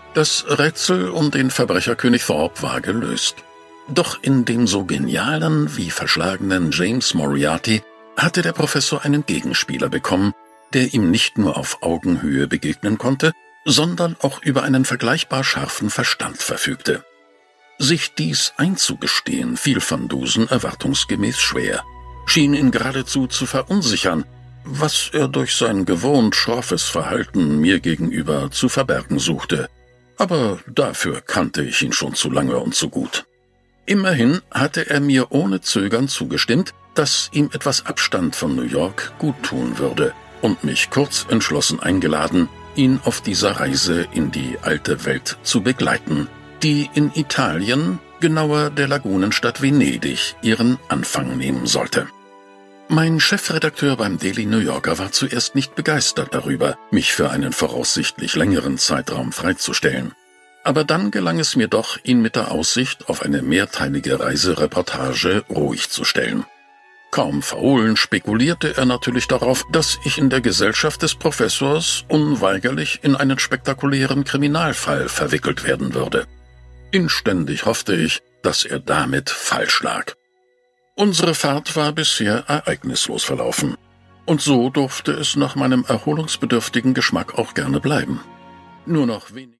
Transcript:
Das Rätsel um den Verbrecherkönig Thorpe war gelöst. Doch in dem so genialen wie verschlagenen James Moriarty hatte der Professor einen Gegenspieler bekommen, der ihm nicht nur auf Augenhöhe begegnen konnte, sondern auch über einen vergleichbar scharfen Verstand verfügte. Sich dies einzugestehen, fiel Van Dusen erwartungsgemäß schwer, schien ihn geradezu zu verunsichern, was er durch sein gewohnt schroffes Verhalten mir gegenüber zu verbergen suchte. Aber dafür kannte ich ihn schon zu lange und zu gut. Immerhin hatte er mir ohne Zögern zugestimmt, dass ihm etwas Abstand von New York guttun würde und mich kurz entschlossen eingeladen, ihn auf dieser Reise in die alte Welt zu begleiten, die in Italien, genauer der Lagunenstadt Venedig, ihren Anfang nehmen sollte. Mein Chefredakteur beim Daily New Yorker war zuerst nicht begeistert darüber, mich für einen voraussichtlich längeren Zeitraum freizustellen. Aber dann gelang es mir doch, ihn mit der Aussicht auf eine mehrteilige Reisereportage ruhig zu stellen. Kaum verhohlen spekulierte er natürlich darauf, dass ich in der Gesellschaft des Professors unweigerlich in einen spektakulären Kriminalfall verwickelt werden würde. Inständig hoffte ich, dass er damit falsch lag. Unsere Fahrt war bisher ereignislos verlaufen. Und so durfte es nach meinem erholungsbedürftigen Geschmack auch gerne bleiben. Nur noch wenig